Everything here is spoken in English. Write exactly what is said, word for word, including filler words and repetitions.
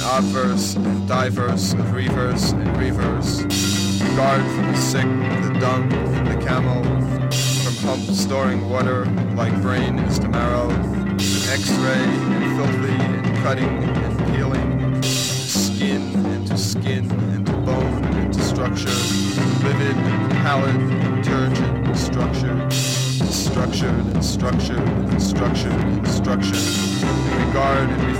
obverse and diverse of reverse and reverse. Regard for the sick, the dumb, and the camel. From pump storing water like brain is to marrow. X-ray and filthy and cutting and peeling. Skin into skin into bone into structure. Livid and pallid and turgid and structured. Structured and structured and structured and structured. In regard and